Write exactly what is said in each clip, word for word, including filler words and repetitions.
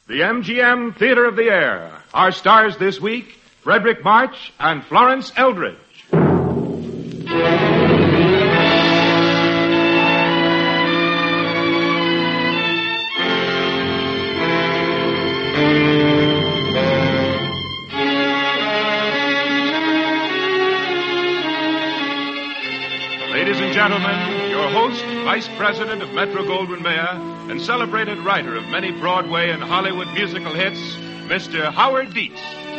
The M G M Theater of the Air. Our stars this week, Frederick March and Florence Eldridge. Ladies and gentlemen, your host, Vice President of Metro-Goldwyn-Mayer, and celebrated writer of many Broadway and Hollywood musical hits, Mister Howard Dietz.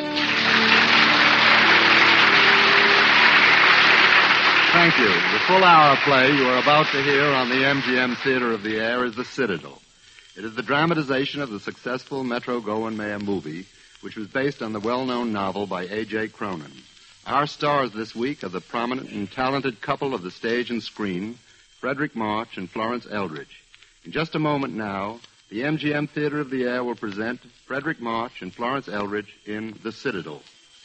Thank you. The full-hour play you are about to hear on the M G M Theater of the Air is The Citadel. It is the dramatization of the successful Metro-Goldwyn-Mayer movie, which was based on the well-known novel by A J Cronin. Our stars this week are the prominent and talented couple of the stage and screen, Frederick March and Florence Eldridge. In just a moment now, the M G M Theater of the Air will present Frederick March and Florence Eldridge in The Citadel.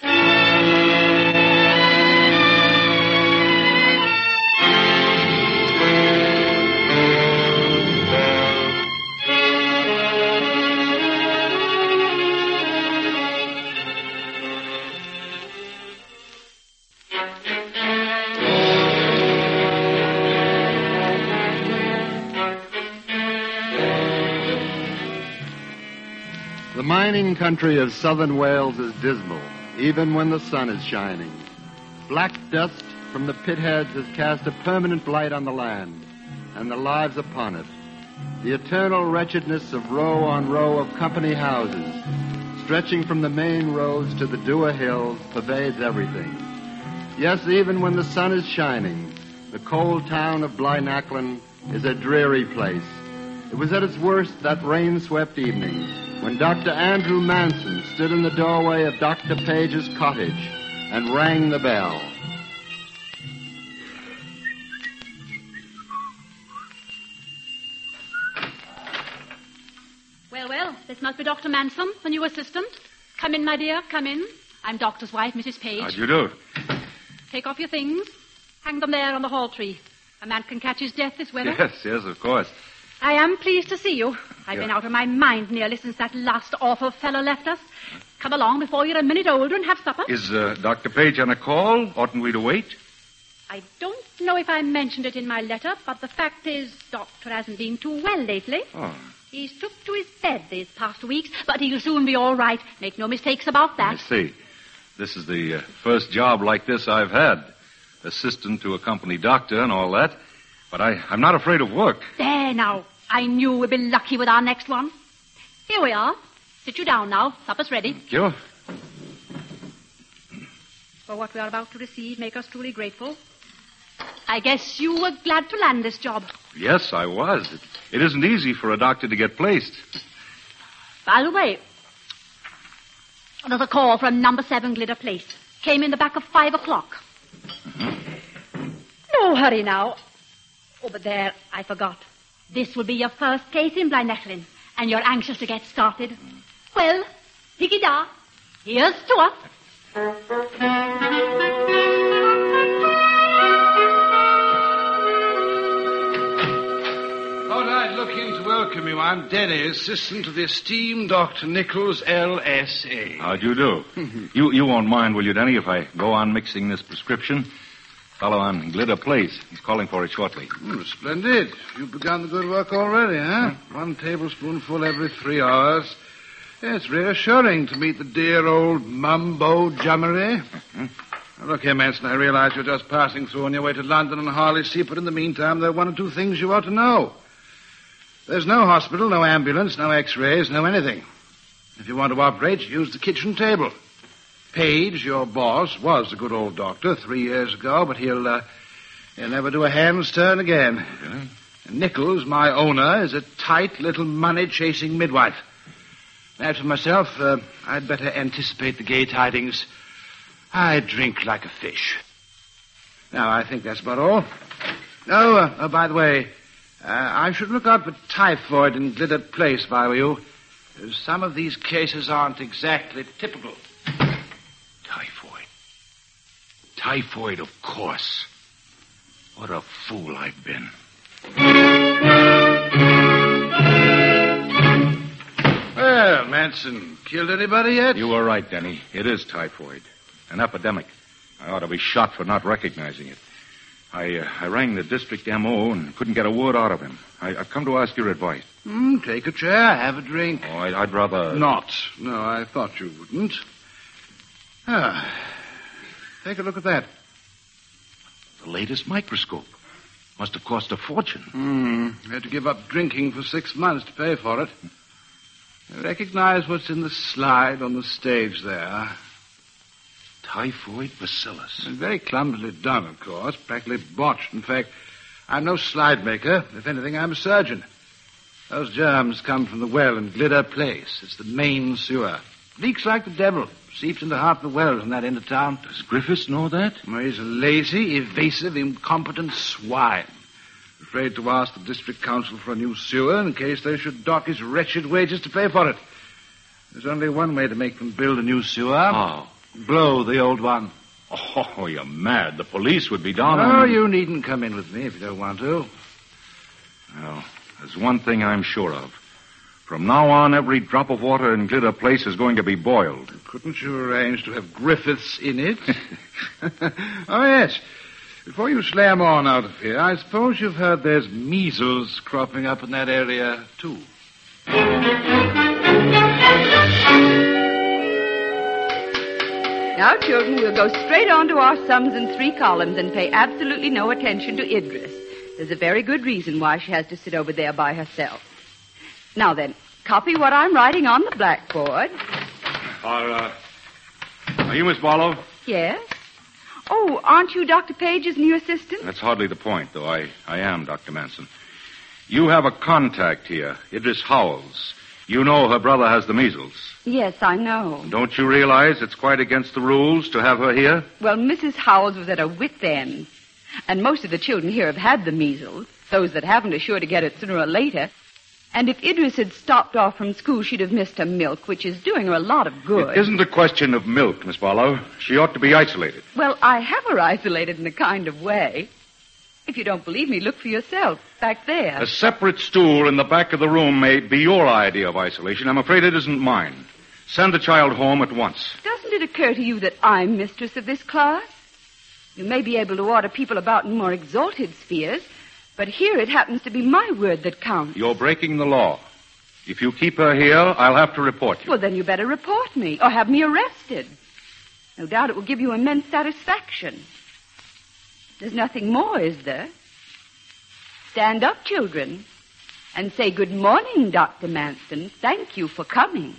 The mining country of southern Wales is dismal, even when the sun is shining. Black dust from the pitheads has cast a permanent blight on the land and the lives upon it. The eternal wretchedness of row on row of company houses, stretching from the main roads to the Dewar Hills, pervades everything. Yes, even when the sun is shining, the cold town of Blaenachlin is a dreary place. It was at its worst that rain-swept evening when Doctor Andrew Manson stood in the doorway of Doctor Page's cottage and rang the bell. Well, well, this must be Doctor Manson, the new assistant. Come in, my dear, come in. I'm Doctor's wife, Missus Page. How do you do? Take off your things. Hang them there on the hall tree. A man can catch his death this weather. Yes, yes, of course. I am pleased to see you. I've Yeah. been out of my mind nearly since that last awful fellow left us. Come along before you're a minute older and have supper. Is uh, Doctor Page on a call? Oughtn't we to wait? I don't know if I mentioned it in my letter, but the fact is, Doctor hasn't been too well lately. Oh. He's took to his bed these past weeks, but he'll soon be all right. Make no mistakes about I that. see. This is the uh, first job like this I've had. Assistant to a company doctor and all that. But I, I'm not afraid of work. There now. I knew we'd be lucky with our next one. Here we are. Sit you down now. Supper's ready. Thank you. For what we are about to receive, make us truly grateful. I guess you were glad to land this job. Yes, I was. It, it isn't easy for a doctor to get placed. By the way, there's a call from number seven Glitter Place. Came in the back of five o'clock. Mm-hmm. No hurry now. Oh, but there, I forgot. This will be your first case in Blaenachlin, and you're anxious to get started. Well, higgy-da, here's to us. All right, looking to welcome you. I'm Denny, assistant to the esteemed Doctor Nichols, L S A How do you do? you you won't mind, will you, Denny, if I go on mixing this prescription? Fellow on Glitter Place. He's calling for it shortly. Mm, splendid. You've begun the good work already, huh? Hmm? One tablespoonful every three hours. Yeah, it's reassuring to meet the dear old mumbo-jummery. Mm-hmm. Now, look here, Manson, I realize you're just passing through on your way to London and Harley Sea, but in the meantime, there are one or two things you ought to know. There's no hospital, no ambulance, no x-rays, no anything. If you want to operate, use the kitchen table. Page, your boss, was a good old doctor three years ago, but he'll, uh, he'll never do a hand's turn again. Really? And Nichols, my owner, is a tight little money-chasing midwife. As for myself, uh, I'd better anticipate the gay tidings. I drink like a fish. Now, I think that's about all. Oh, uh, oh by the way, uh, I should look out for typhoid in Glitter Place if I were you. Some of these cases aren't exactly typical. Typhoid. Typhoid, of course. What a fool I've been. Well, Manson, killed anybody yet? You were right, Denny. It is typhoid. An epidemic. I ought to be shot for not recognizing it. I uh, I rang the district M O and couldn't get a word out of him. I, I've come to ask your advice. Hmm, take a chair, have a drink. Oh, I, I'd rather... Not. No, I thought you wouldn't. Ah, take a look at that. The latest microscope. Must have cost a fortune. Hmm, had to give up drinking for six months to pay for it. I recognize what's in the slide on the stage there. Typhoid bacillus. And very clumsily done, of course. Practically botched. In fact, I'm no slide maker. If anything, I'm a surgeon. Those germs come from the well in Glitter Place. It's the main sewer. Leaks like the devil. Seeps into half the wells in that end of town. Does Griffiths know that? Well, he's a lazy, evasive, incompetent swine. Afraid to ask the district council for a new sewer in case they should dock his wretched wages to pay for it. There's only one way to make them build a new sewer. How? Blow the old one. Oh, you're mad. The police would be down Oh, on... you needn't come in with me if you don't want to. Well, there's one thing I'm sure of. From now on, every drop of water in Glitter Place is going to be boiled. Couldn't you arrange to have Griffiths in it? Oh, yes. Before you slam on out of here, I suppose you've heard there's measles cropping up in that area, too. Now, children, we'll go straight on to our sums in three columns and pay absolutely no attention to Idris. There's a very good reason why she has to sit over there by herself. Now then, copy what I'm writing on the blackboard. Are, uh, are you Miss Barlow? Yes? Oh, aren't you Doctor Page's new assistant? That's hardly the point, though I, I am Doctor Manson. You have a contact here, Idris Howells. You know her brother has the measles. Yes, I know. Don't you realize it's quite against the rules to have her here? Well, Missus Howells was at her wit's end. And most of the children here have had the measles. Those that haven't are sure to get it sooner or later. And if Idris had stopped off from school, she'd have missed her milk, which is doing her a lot of good. It isn't a question of milk, Miss Barlow. She ought to be isolated. Well, I have her isolated in a kind of way. If you don't believe me, look for yourself. Back there. A separate stool in the back of the room may be your idea of isolation. I'm afraid it isn't mine. Send the child home at once. Doesn't it occur to you that I'm mistress of this class? You may be able to order people about in more exalted spheres, but here it happens to be my word that counts. You're breaking the law. If you keep her here, I'll have to report you. Well, then you better report me or have me arrested. No doubt it will give you immense satisfaction. There's nothing more, is there? Stand up, children, and say good morning, Doctor Manson. Thank you for coming.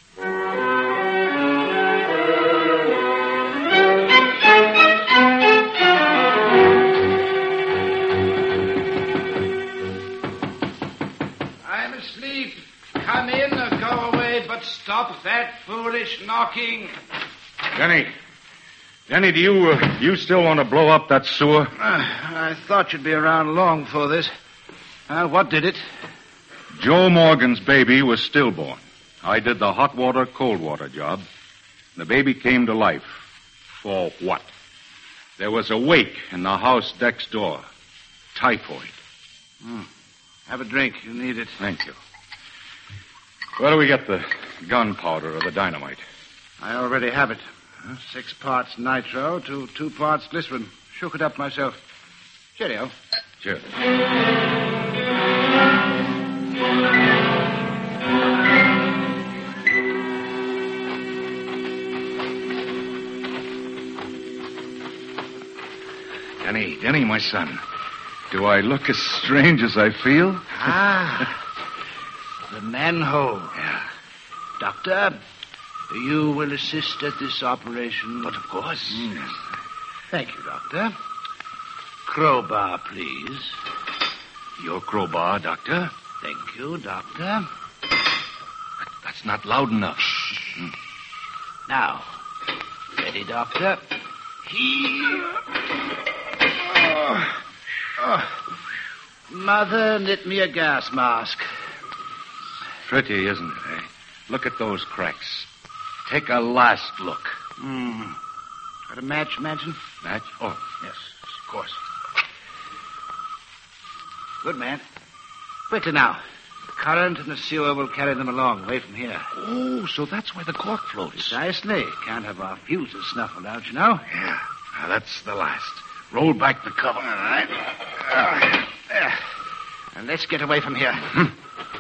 I'm asleep. Come in or go away, but stop that foolish knocking. Denny. Denny, do you, uh, you still want to blow up that sewer? Uh, I thought you'd be around long for this. Uh, what did it? Joe Morgan's baby was stillborn. I did the hot water, cold water job. The baby came to life. For what? There was a wake in the house next door. Typhoid. Hmm. Have a drink. You need it. Thank you. Where do we get the gunpowder or the dynamite? I already have it. Uh, Six parts nitro to two parts glycerin. Shook it up myself. Cheerio. Cheers. Denny, Denny, my son. Do I look as strange as I feel? Ah. The manhole. Yeah. Doctor, you will assist at this operation. But of course. Mm. Thank you, Doctor. Crowbar, please. Your crowbar, Doctor? Thank you, Doctor. That's not loud enough. Mm. Now, ready, Doctor? Here. Oh. Oh. Mother, knit me a gas mask. Pretty, isn't it, eh? Look at those cracks. Take a last look. Hmm. Got a match, Manson? Match? Oh, Yes, of course. Good man. Quickly now. current in the sewer will carry them along, away from here. Oh, so that's why the cork floats. Precisely. Can't have our fuses snuffled out, you know. Yeah. Now, that's the last. Roll back the cover. All right. Uh, there. And let's get away from here. Hmm.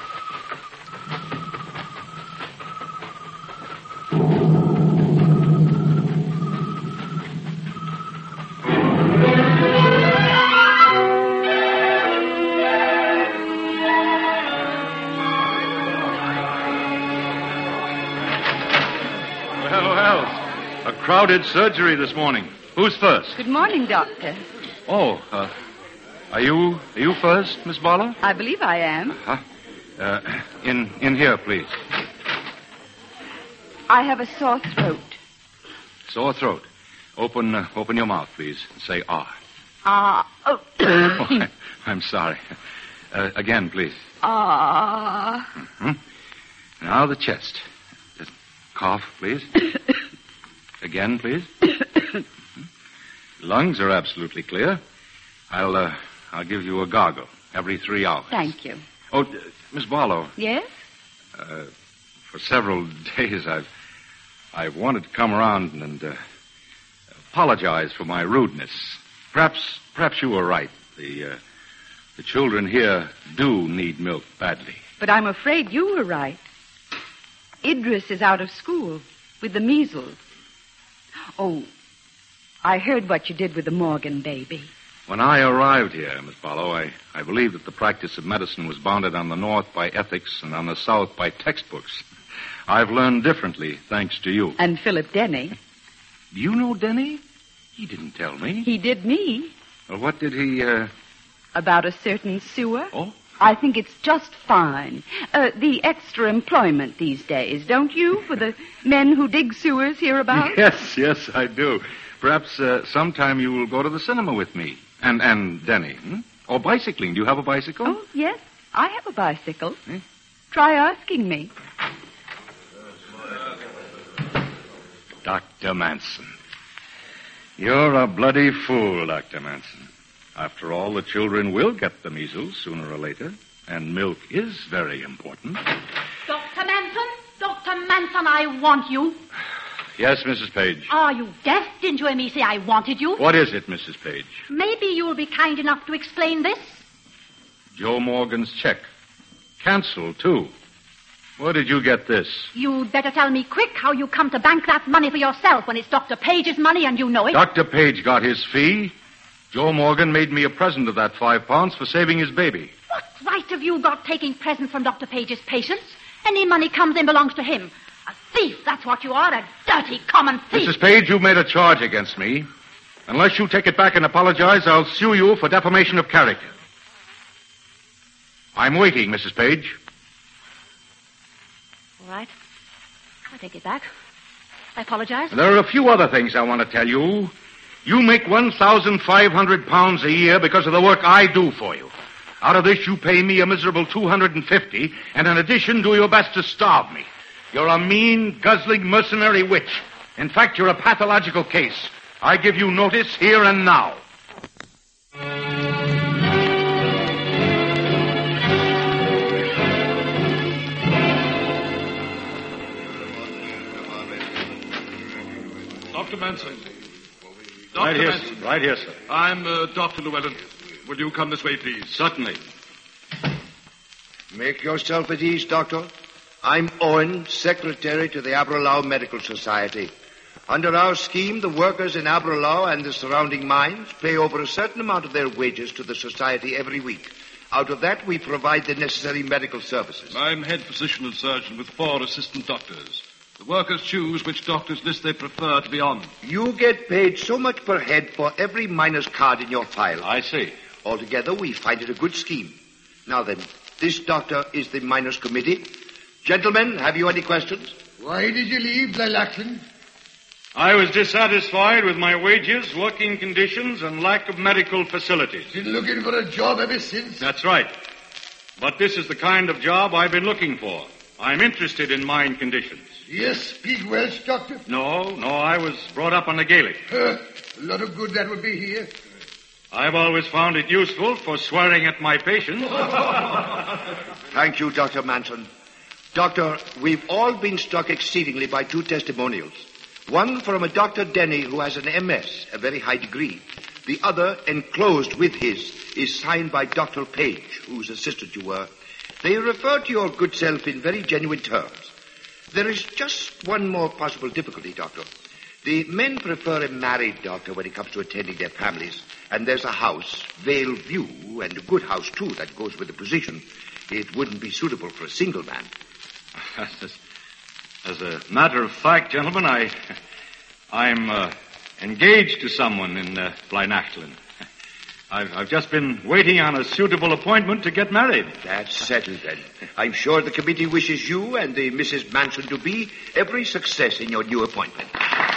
Crowded surgery this morning. Who's first? Good morning, Doctor. Oh, uh, are you are you first, Miss Barlow? I believe I am. Huh? Uh, in in here, please. I have a sore throat. Sore throat. Open uh, open your mouth, please. And say ah. Ah. Uh, oh. oh I, I'm sorry. Uh, again, please. Ah. Uh. Mm-hmm. Now the chest. Just cough, please. Again, please. Lungs are absolutely clear. I'll, uh, I'll give you a gargle every three hours. Thank you. Oh, uh, Miss Barlow. Yes? Uh, for several days, I've, I've wanted to come around and uh, apologize for my rudeness. Perhaps, perhaps you were right. The, uh, the children here do need milk badly. But I'm afraid you were right. Idris is out of school with the measles. Oh, I heard what you did with the Morgan baby. When I arrived here, Miss Barlow, I, I believed that the practice of medicine was bounded on the north by ethics and on the south by textbooks. I've learned differently, thanks to you. And Philip Denny. Do you know Denny? He didn't tell me. He did me. Well, what did he, uh... About a certain sewer. Oh? I think it's just fine. Uh, the extra employment these days, don't you, for the men who dig sewers hereabouts? Yes, yes, I do. Perhaps uh, sometime you will go to the cinema with me. And and Denny. Hmm? Or bicycling. Do you have a bicycle? Oh, yes. I have a bicycle. Hmm? Try asking me. Doctor Manson. You're a bloody fool, Doctor Manson. After all, the children will get the measles sooner or later, and milk is very important. Doctor Manson? Doctor Manson, I want you. Yes, Missus Page. Are you deaf? Didn't you hear me say I wanted you? What is it, Missus Page? Maybe you'll be kind enough to explain this. Joe Morgan's check. Canceled, too. Where did you get this? You'd better tell me quick how you come to bank that money for yourself when it's Doctor Page's money and you know it. Doctor Page got his fee. Joe Morgan made me a present of that five pounds for saving his baby. What right have you got taking presents from Doctor Page's patients? Any money comes in belongs to him. A thief, that's what you are, a dirty, common thief. Missus Page, you've made a charge against me. Unless you take it back and apologize, I'll sue you for defamation of character. I'm waiting, Missus Page. All right. I take it back. I apologize. There are a few other things I want to tell you. You make one thousand five hundred pounds a year because of the work I do for you. Out of this, you pay me a miserable two hundred fifty, and in addition, do your best to starve me. You're a mean, guzzling, mercenary witch. In fact, you're a pathological case. I give you notice here and now. Doctor Manson. Right Doctor here, Manson. sir. Right here, sir. I'm uh, Doctor Llewellyn. Will you come this way, please? Certainly. Make yourself at ease, Doctor. I'm Owen, Secretary to the Aberlow Medical Society. Under our scheme, the workers in Aberlow and the surrounding mines pay over a certain amount of their wages to the Society every week. Out of that, we provide the necessary medical services. I'm head physician and surgeon with four assistant doctors. The workers choose which doctor's list they prefer to be on. You get paid so much per head for every miner's card in your file. I see. Altogether, we find it a good scheme. Now then, this doctor is the miners' committee. Gentlemen, have you any questions? Why did you leave Lilacsland? I was dissatisfied with my wages, working conditions, and lack of medical facilities. Been looking for a job ever since? That's right. But this is the kind of job I've been looking for. I'm interested in mine conditions. Yes, speak Welsh, Doctor? No, no, I was brought up on the Gaelic. Uh, a lot of good that would be here. I've always found it useful for swearing at my patients. Thank you, Doctor Manson. Doctor, we've all been struck exceedingly by two testimonials. One from a Doctor Denny who has an M S, a very high degree. The other, enclosed with his, is signed by Doctor Page, whose assistant you were. They refer to your good self in very genuine terms. There is just one more possible difficulty, Doctor. The men prefer a married doctor when it comes to attending their families. And there's a house, Vale View, and a good house, too, that goes with the position. It wouldn't be suitable for a single man. As, as a matter of fact, gentlemen, I, I'm uh, engaged to someone in uh, Blynachlan. I've, I've just been waiting on a suitable appointment to get married. That's settled, then. I'm sure the committee wishes you and the Missus Manson-to-be every success in your new appointment.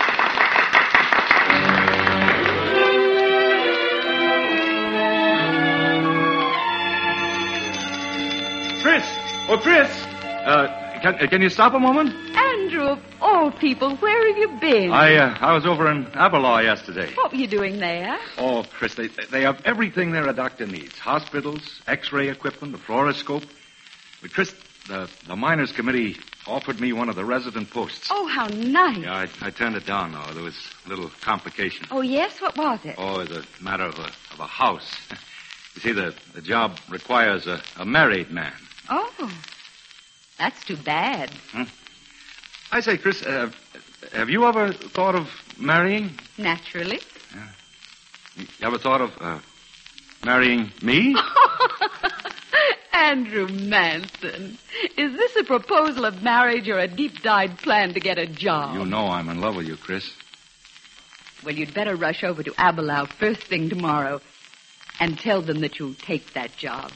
Chris! Oh, Chris! Uh, can, can you stop a moment? Andrew, of all people, where have you been? I, uh, I was over in Aberlaw yesterday. What were you doing there? Oh, Chris, they, they have everything there a doctor needs. Hospitals, X-ray equipment, the fluoroscope. But, Chris, the, the miners' committee offered me one of the resident posts. Oh, how nice. Yeah, I, I turned it down, though. There was a little complication. Oh, yes? What was it? Oh, it's a matter of a, of a house. You see, the, the job requires a, a married man. Oh, that's too bad. Hmm? I say, Chris, uh, have you ever thought of marrying? Naturally. Yeah. You ever thought of uh, marrying me? Andrew Manson, is this a proposal of marriage or a deep-dyed plan to get a job? You know I'm in love with you, Chris. Well, you'd better rush over to Aberlow first thing tomorrow and tell them that you'll take that job.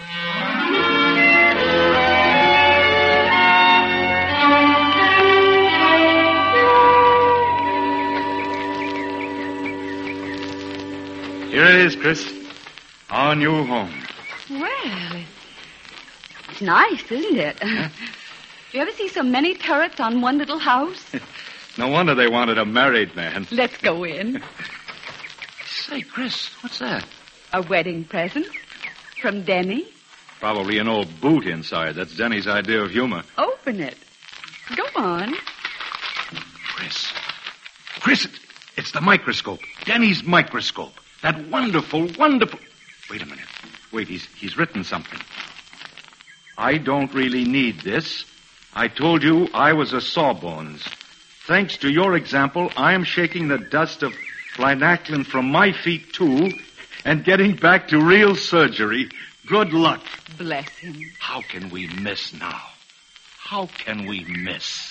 Here it is, Chris. Our new home. Well, it's nice, isn't it? Huh? Do you ever see so many turrets on one little house? No wonder they wanted a married man. Let's go in. Say, Chris, what's that? A wedding present from Denny. Probably an old boot inside. That's Denny's idea of humor. Open it. Go on. Chris. Chris, it's the microscope. Denny's microscope. That wonderful, wonderful... Wait a minute. Wait, he's, he's written something. I don't really need this. I told you I was a sawbones. Thanks to your example, I am shaking the dust of Blynachlan from my feet, too, and getting back to real surgery. Good luck. Bless him. How can we miss now? How can we miss?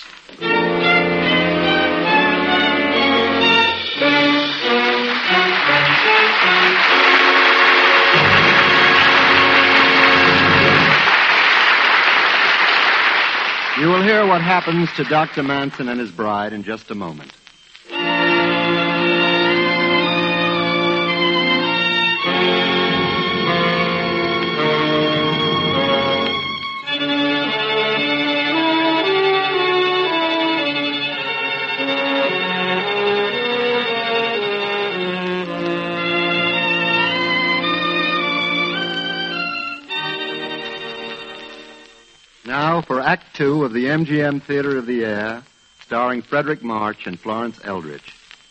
You will hear what happens to Doctor Manson and his bride in just a moment. Now for Act Two of the M G M Theater of the Air, starring Frederick March and Florence Eldridge.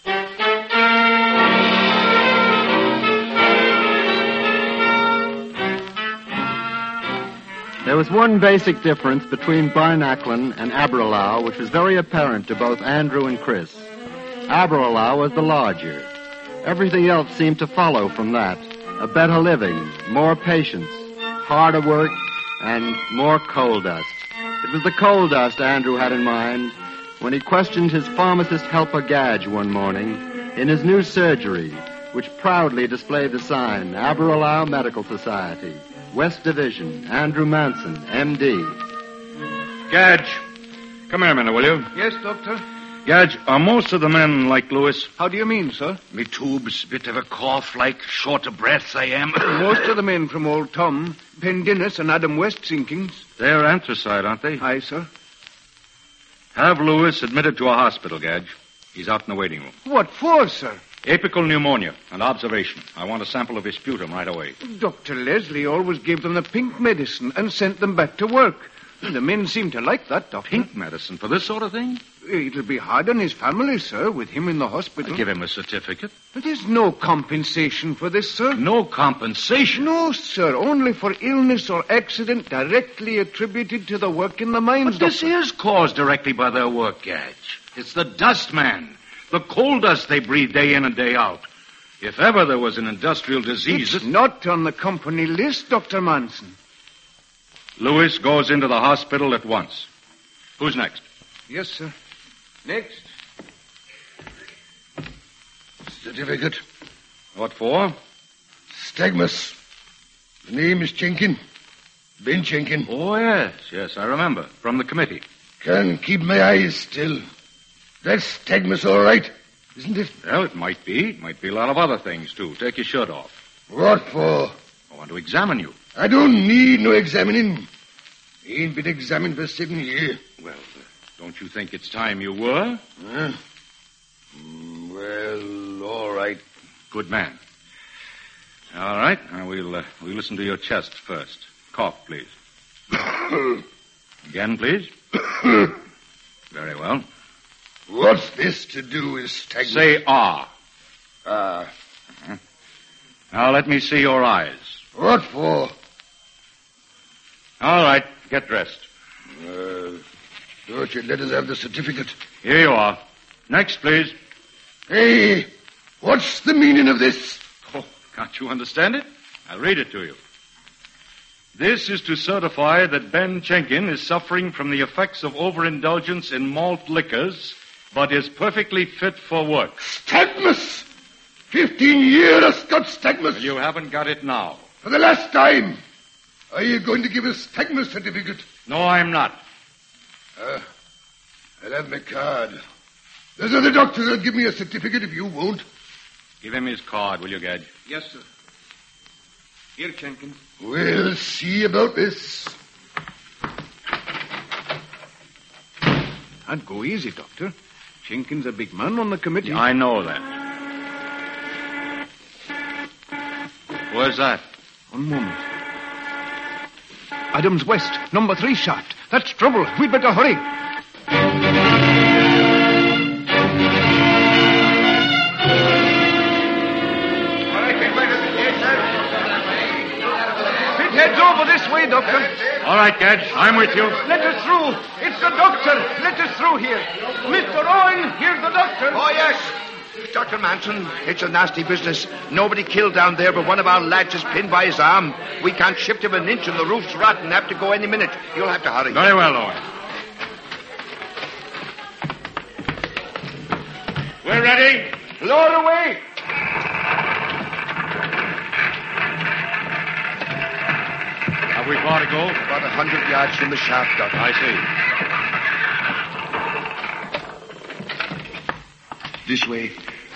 There was one basic difference between Blynachlan and Aberlow, which was very apparent to both Andrew and Chris. Aberlow was the larger. Everything else seemed to follow from that. A better living, more patience, harder work, and more coal dust. It was the coal dust Andrew had in mind when he questioned his pharmacist helper Gadge one morning in his new surgery, which proudly displayed the sign, Aberlow Medical Society, West Division, Andrew Manson, M D. Gadge, come here a minute, will you? Yes, Doctor? Gadge, are most of the men like Lewis? How do you mean, sir? Me tubes, bit of a cough, like short of breath I am. Most of the men from Old Tom, Pendennis and Adam West sinkings. They're anthracite, aren't they? Aye, sir. Have Lewis admitted to a hospital, Gadge. He's out in the waiting room. What for, sir? Apical pneumonia. An observation. I want a sample of his sputum right away. Doctor Leslie always gave them the pink medicine and sent them back to work. The men seem to like that, Doctor. Pink medicine for this sort of thing? It'll be hard on his family, sir, with him in the hospital. I'll give him a certificate. But there's no compensation for this, sir. No compensation? No, sir. Only for illness or accident directly attributed to the work in the mines, But this Doctor. is caused directly by their work, Gadge. It's the dust, man. The coal dust they breathe day in and day out. If ever there was an industrial disease... It's not on the company list, Doctor Manson. Lewis goes into the hospital at once. Who's next? Yes, sir. Next. Certificate. What for? Stagmus. The name is Chenkin. Ben Chenkin. Oh, yes, yes, I remember. From the committee. Can't keep my eyes still. That's Stagmus, all right, isn't it? Well, it might be. It might be a lot of other things, too. Take your shirt off. What for? I want to examine you. I don't need no examining. Ain't been examined for seven years. Well, uh, don't you think it's time you were? Huh? Mm, well, all right. Good man. All right. Now we'll, uh, we'll listen to your chest first. Cough, please. Again, please. Very well. What's this to do with Stagmus? Say ah. Ah. Uh, now let me see your eyes. What for? All right. Get dressed. Uh, don't you let us have the certificate? Here you are. Next, please. Hey, what's the meaning of this? Oh, can't you understand it? I'll read it to you. This is to certify that Ben Chenkin is suffering from the effects of overindulgence in malt liquors, but is perfectly fit for work. Stagmus! Fifteen years of Scott Stagmus. Well, you haven't got it now. For the last time. Are you going to give us Stagmus certificate? No, I'm not. Uh, I'll have my card. There's other doctors that'll give me a certificate if you won't. Give him his card, will you, Gadge? Yes, sir. Here, Chenkin. We'll see about this. And go easy, Doctor. Chenkin's a big man on the committee. I know that. Where's that? One moment. Adams West, number three shaft. That's trouble. We'd better hurry. Pithead's over this way, Doctor. All right, Gadge. I'm with you. Let us through. It's the doctor. Let us through here. Mister Owen, here's the doctor. Oh, yes. Doctor Manson, it's a nasty business. Nobody killed down there, but one of our lads is pinned by his arm. We can't shift him an inch, and the roof's rotten. Have to go any minute. You'll have to hurry. Very well, Owen. We're ready. Lower away. Have we far to go? About a hundred yards from the shaft, Doctor. I see. This way.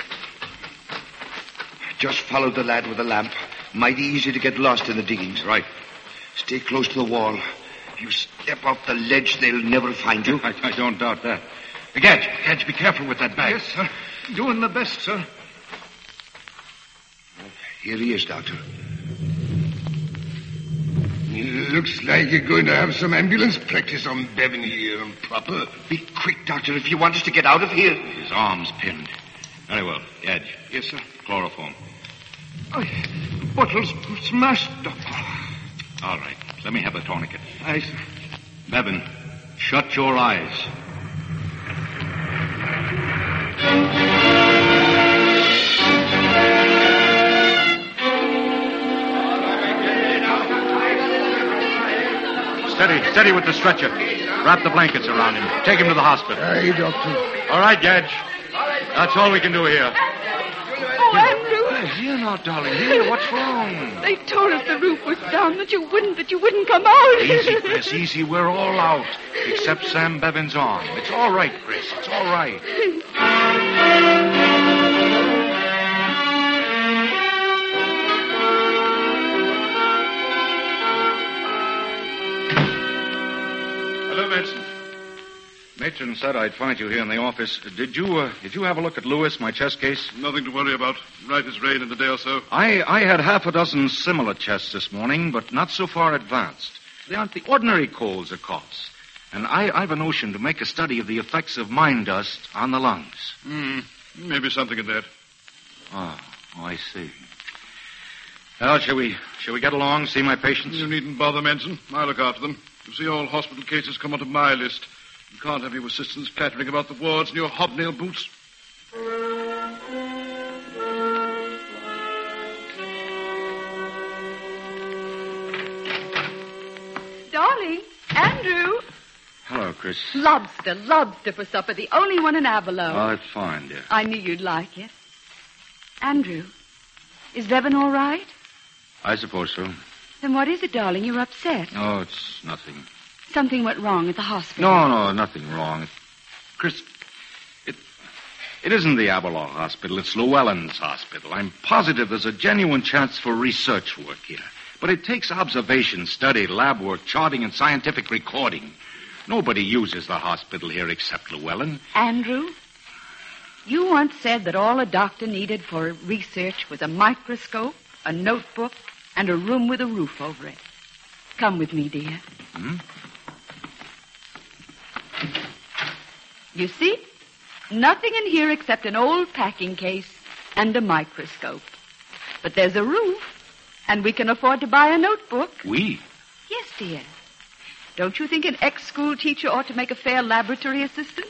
Just follow the lad with the lamp. Mighty easy to get lost in the diggings. Right. Stay close to the wall. If you step off the ledge, they'll never find you. I, I don't doubt that. Gadge, Gadge, be careful with that bag. Yes, sir. Doing the best, sir. Here he is, Doctor. Looks like you're going to have some ambulance practice on Bevan here and proper. Be quick, Doctor, if you want us to get out of here. His arm's pinned. Very well. Gadge. Yes, sir. Chloroform. Oh, bottle's smashed, Doctor. All right. Let me have the tourniquet. Aye, sir. Bevan, shut your eyes. Steady, steady with the stretcher. Wrap the blankets around him. Take him to the hospital. Aye, Doctor. All right, Gadge. That's all we can do here. Oh, Andrew. Here now, darling. Here, what's wrong? They told us the roof was down, that you wouldn't, that you wouldn't come out. Easy, Chris, easy. We're all out. Except Sam Bevan's arm. It's all right, Chris. It's all right. Hello, Vincent. Matron said I'd find you here in the office. Did you, uh, did you have a look at Lewis, my chest case? Nothing to worry about. Right as rain in a day or so. I, I had half a dozen similar chests this morning, but not so far advanced. They aren't the ordinary colds or coughs. And I, I've a notion to make a study of the effects of mine dust on the lungs. Hmm. Maybe something in that. Oh, oh, I see. Well, shall we, shall we get along, see my patients? You needn't bother, Manson. I'll look after them. You see, all hospital cases come onto my list. You can't have your assistants clattering about the wards in your hobnail boots. Darling, Andrew. Hello, Chris. Lobster, lobster for supper. The only one in Avalon. Oh, that's fine, dear. I knew you'd like it. Andrew, is Bevan all right? I suppose so. Then what is it, darling? You're upset. Oh, it's nothing. Something went wrong at the hospital. No, no, nothing wrong. Chris, it, it isn't the Aberlour Hospital. It's Llewellyn's Hospital. I'm positive there's a genuine chance for research work here. But it takes observation, study, lab work, charting, and scientific recording. Nobody uses the hospital here except Llewellyn. Andrew, you once said that all a doctor needed for research was a microscope, a notebook, and a room with a roof over it. Come with me, dear. Hmm? You see? Nothing in here except an old packing case and a microscope. But there's a roof, and we can afford to buy a notebook. We? Yes, dear. Don't you think an ex-school teacher ought to make a fair laboratory assistant?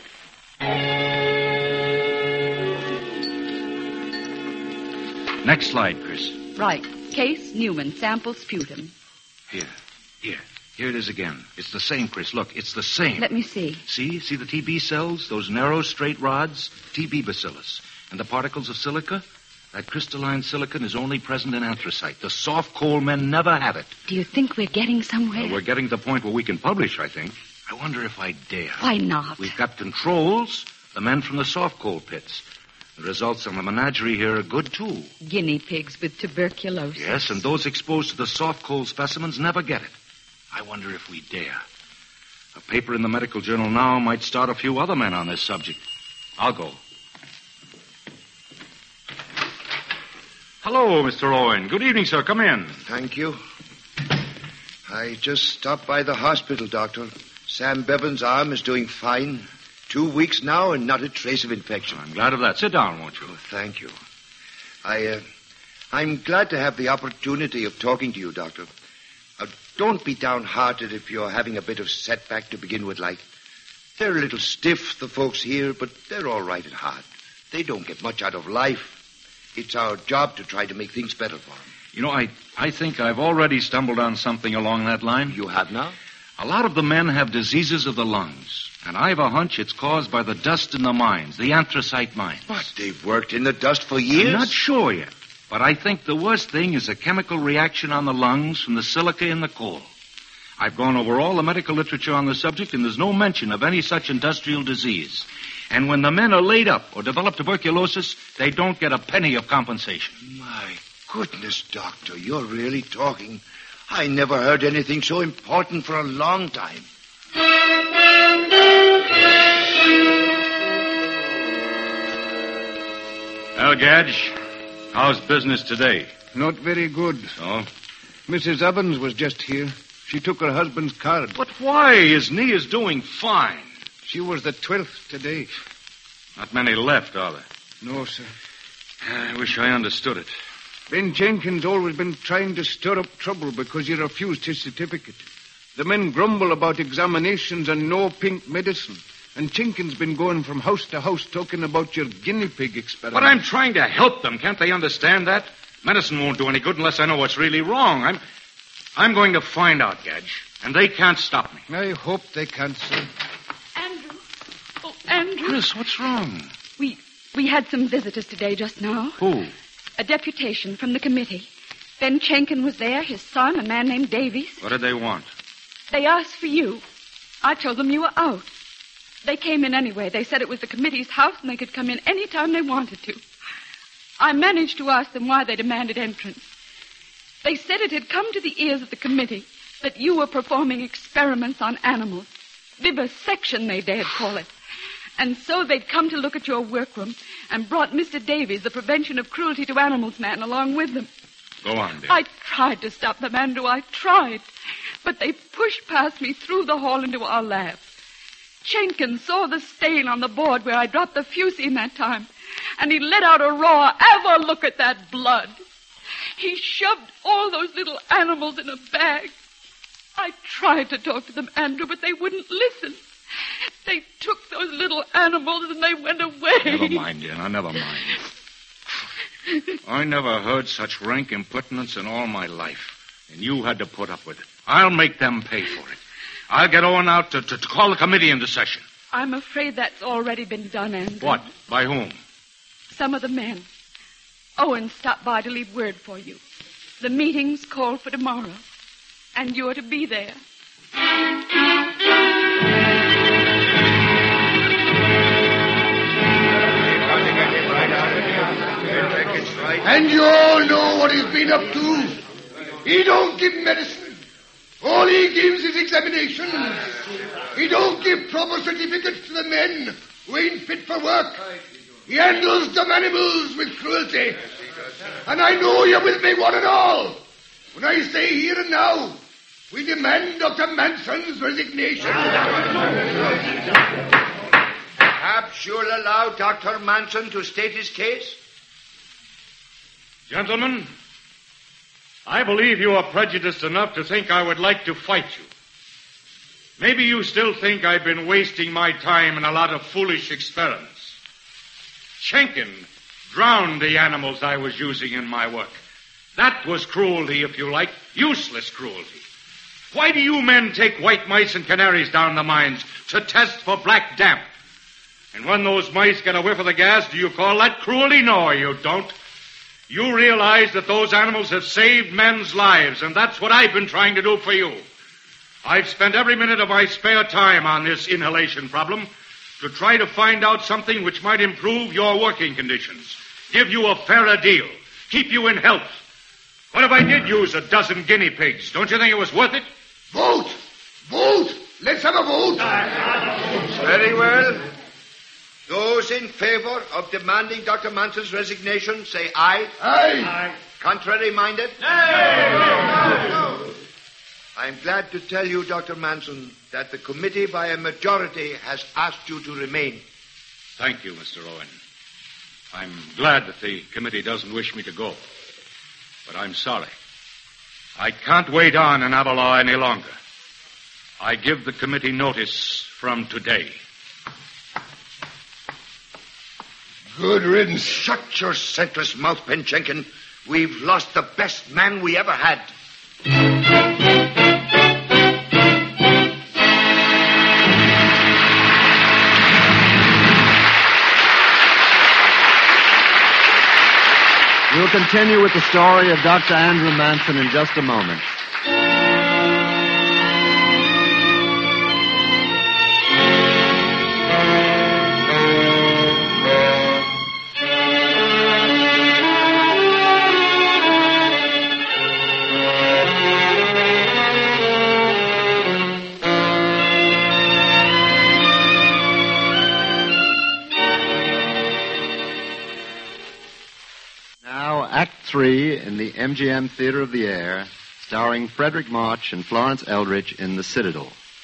Next slide, Chris. Right. Case Newman, sample sputum. Here. Here. Here it is again. It's the same, Chris. Look, it's the same. Let me see. See? See the T B cells? Those narrow, straight rods? T B bacillus. And the particles of silica? That crystalline silicon is only present in anthracite. The soft coal men never have it. Do you think we're getting somewhere? Well, we're getting to the point where we can publish, I think. I wonder if I dare. Why not? We've got controls, the men from the soft coal pits. The results on the menagerie here are good, too. Guinea pigs with tuberculosis. Yes, and those exposed to the soft coal specimens never get it. I wonder if we dare. A paper in the medical journal now might start a few other men on this subject. I'll go. Hello, Mister Owen. Good evening, sir. Come in. Thank you. I just stopped by the hospital, Doctor. Sam Bevan's arm is doing fine. Two weeks now and not a trace of infection. I'm glad of that. Sit down, won't you? Oh, thank you. I, uh, I'm glad to have the opportunity of talking to you, Doctor. Uh, don't be downhearted if you're having a bit of setback to begin with, like. They're a little stiff, the folks here, but they're all right at heart. They don't get much out of life. It's our job to try to make things better for them. You know, I, I think I've already stumbled on something along that line. You have now? A lot of the men have diseases of the lungs. And I've a hunch it's caused by the dust in the mines, the anthracite mines. But they've worked in the dust for years. I'm not sure yet. But I think the worst thing is a chemical reaction on the lungs from the silica in the coal. I've gone over all the medical literature on the subject, and there's no mention of any such industrial disease. And when the men are laid up or develop tuberculosis, they don't get a penny of compensation. My goodness, Doctor, you're really talking. I never heard anything so important for a long time. Well, Gadge, how's business today? Not very good. Oh? Missus Evans was just here. She took her husband's card. But why? His knee is doing fine. She was the twelfth today. Not many left, are there? No, sir. I wish I understood it. Ben Jenkins always been trying to stir up trouble because he refused his certificate. The men grumble about examinations and no pink medicine. And Jenkins been going from house to house talking about your guinea pig experiment. But I'm trying to help them. Can't they understand that? Medicine won't do any good unless I know what's really wrong. I'm I'm going to find out, Gadge. And they can't stop me. I hope they can't, sir. Andrew. Oh, Andrew. Chris, what's wrong? We we had some visitors today just now. Who? A deputation from the committee. Ben Chenkin was there, his son, a man named Davies. What did they want? They asked for you. I told them you were out. They came in anyway. They said it was the committee's house and they could come in any time they wanted to. I managed to ask them why they demanded entrance. They said it had come to the ears of the committee that you were performing experiments on animals. Vivisection, they dared call it. And so they'd come to look at your workroom and brought Mister Davies, the Prevention of Cruelty to Animals man, along with them. Go on, dear. I tried to stop them, Andrew. I tried. But they pushed past me through the hall into our lab. Jenkins saw the stain on the board where I dropped the fusine that time, and he let out a roar. Have a look at that blood. He shoved all those little animals in a bag. I tried to talk to them, Andrew, but they wouldn't listen. They took those little animals and they went away. Never mind, dear. Now, never mind. I never heard such rank impertinence in all my life. And you had to put up with it. I'll make them pay for it. I'll get Owen out to, to, to call the committee into session. I'm afraid that's already been done, Andrew. What? By whom? Some of the men. Owen stopped by to leave word for you. The meeting's called for tomorrow. And you're to be there. And you all know what he's been up to. He don't give medicine. All he gives is examinations. He don't give proper certificates to the men who ain't fit for work. He handles dumb animals with cruelty. And I know you're with me, one and all, when I say here and now, we demand Doctor Manson's resignation. Perhaps you'll allow Doctor Manson to state his case? Gentlemen, I believe you are prejudiced enough to think I would like to fight you. Maybe you still think I've been wasting my time in a lot of foolish experiments. Schenken drowned the animals I was using in my work. That was cruelty, if you like, useless cruelty. Why do you men take white mice and canaries down the mines to test for black damp? And when those mice get a whiff of the gas, do you call that cruelty? No, you don't. You realize that those animals have saved men's lives, and that's what I've been trying to do for you. I've spent every minute of my spare time on this inhalation problem to try to find out something which might improve your working conditions, give you a fairer deal, keep you in health. What if I did use a dozen guinea pigs? Don't you think it was worth it? Vote! Vote! Let's have a vote! Very well. Those in favor of demanding Doctor Manson's resignation, say aye. Aye. Aye. Contrary minded? Aye. I'm glad to tell you, Doctor Manson, that the committee by a majority has asked you to remain. Thank you, Mister Owen. I'm glad that the committee doesn't wish me to go. But I'm sorry. I can't wait on in Aberlour any longer. I give the committee notice from today. Good riddance. Shut your senseless mouth, Ben Jenkins. We've lost the best man we ever had. We'll continue with the story of Doctor Andrew Manson in just a moment. Act Three in the M G M Theater of the Air, starring Frederick March and Florence Eldridge in The Citadel.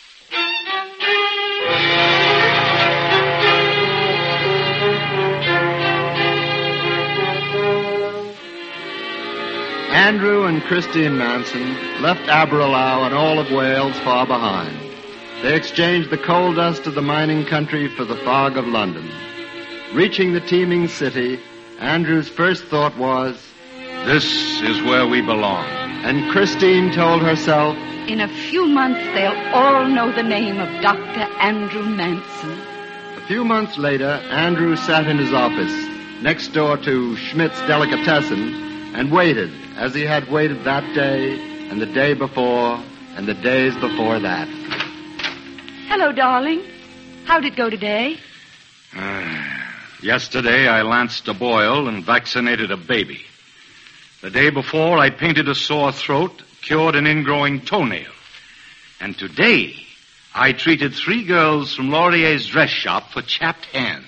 Andrew and Christine Manson left Aberlour and all of Wales far behind. They exchanged the coal dust of the mining country for the fog of London. Reaching the teeming city, Andrew's first thought was, this is where we belong. And Christine told herself, in a few months they'll all know the name of Doctor Andrew Manson. A few months later, Andrew sat in his office next door to Schmidt's Delicatessen and waited as he had waited that day and the day before and the days before that. Hello, darling. How'd it go today? Uh, yesterday I lanced a boil and vaccinated a baby. The day before I painted a sore throat, cured an ingrowing toenail. And today I treated three girls from Laurier's dress shop for chapped hands.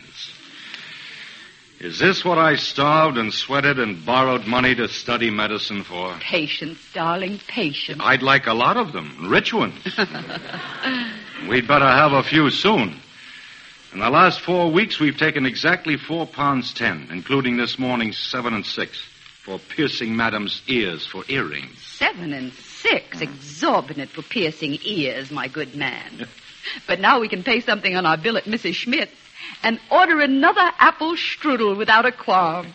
Is this what I starved and sweated and borrowed money to study medicine for? Patience, darling, patience. I'd like a lot of them, rich ones. We'd better have a few soon. In the last four weeks, we've taken exactly four pounds ten, including this morning's seven and six, for piercing Madam's ears for earrings. Seven and six? Exorbitant for piercing ears, my good man. But now we can pay something on our bill at Missus Schmidt's and order another apple strudel without a qualm.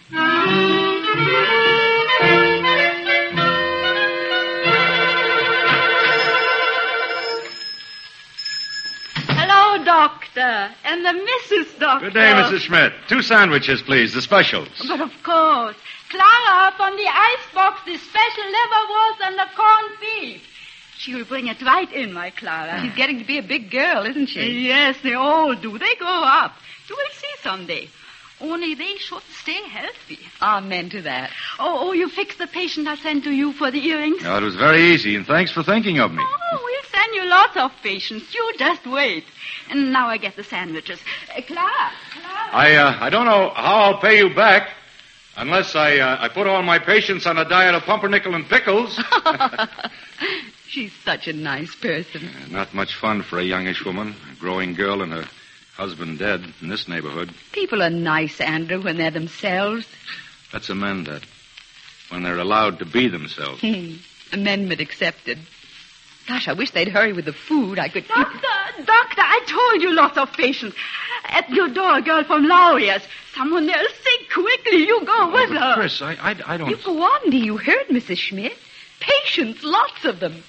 Hello, Doctor. And the Missus Doctor. Good day, Missus Schmidt. Two sandwiches, please, the specials. But of course. Clara, from the icebox, the special liverwurst and the corned beef. She will bring it right in, my Clara. She's getting to be a big girl, isn't she? Yes, they all do. They grow up. You will see someday. Only they should stay healthy. Amen to that. Oh, oh, you fixed the patient I sent to you for the earrings? No, it was very easy, and thanks for thinking of me. Oh, we'll send you lots of patients. You just wait. And now I get the sandwiches. Uh, Clara, Clara. I, uh, I don't know how I'll pay you back unless I, uh, I put all my patients on a diet of pumpernickel and pickles. She's such a nice person. Uh, not much fun for a youngish woman, a growing girl and her husband dead in this neighborhood. People are nice, Andrew, when they're themselves. That's amended. When they're allowed to be themselves. Hmm. Amendment accepted. Gosh, I wish they'd hurry with the food. I could... Doctor, doctor, I told you lots of patients. At your door, a girl from Laurier's. Someone there is sick. Quickly, you go Oh, with but her. Chris, I, I, I don't... You go on, do you heard, Missus Schmidt? Patients, lots of them.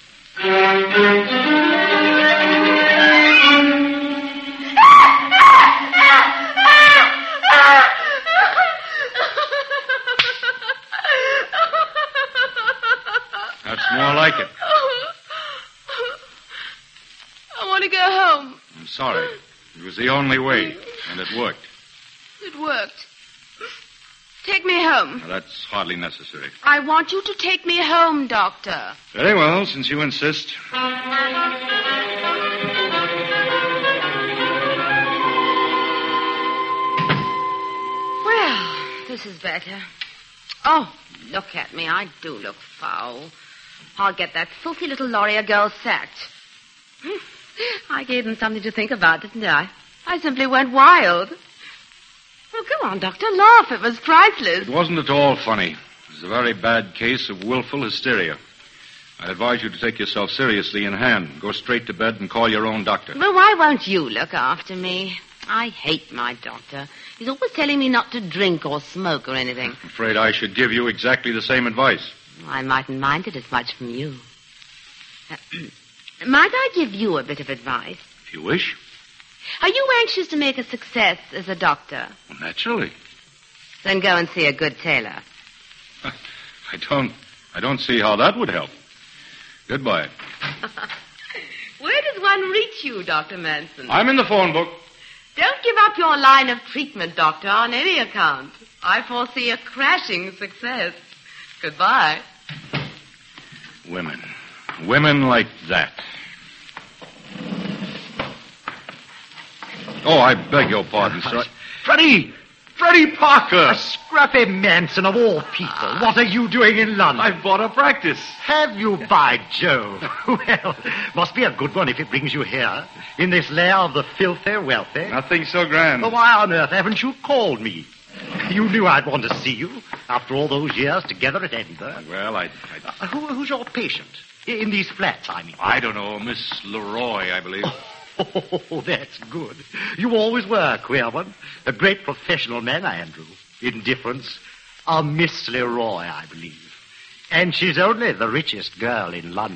That's more like it. I want to go home. I'm sorry. It was the only way, and it worked. It worked. Take me home. Now, that's hardly necessary. I want you to take me home, Doctor. Very well, since you insist. Well, this is better. Oh, look at me. I do look foul. I'll get that filthy little Laurier girl sacked. I gave them something to think about, didn't I? I simply went wild. Well, go on, Doctor. Laugh. It was priceless. It wasn't at all funny. It was a very bad case of willful hysteria. I advise you to take yourself seriously in hand. Go straight to bed and call your own doctor. Well, why won't you look after me? I hate my doctor. He's always telling me not to drink or smoke or anything. I'm afraid I should give you exactly the same advice. I mightn't mind it as much from you. Uh, might I give you a bit of advice? If you wish. Are you anxious to make a success as a doctor? Well, naturally. Then go and see a good tailor. I don't, I don't see how that would help. Goodbye. Where does one reach you, Doctor Manson? I'm in the phone book. Don't give up your line of treatment, Doctor, on any account. I foresee a crashing success. Goodbye. Women. Women like that. Oh, I beg your pardon, sir. Freddie! Freddie Parker! A scruffy Manson of all people. What are you doing in London? I've bought a practice. Have you, by Jove? Well, must be a good one if it brings you here, in this lair of the filthy wealthy. Nothing so grand. But why on earth haven't you called me? You knew I'd want to see you after all those years together at Edinburgh. Well, I... I... Uh, who, who's your patient? In these flats, I mean. I don't know. Miss Leroy, I believe. Oh, that's good. You always were a queer one. A great professional man, Andrew. Indifference. A Miss Leroy, I believe. And she's only the richest girl in London.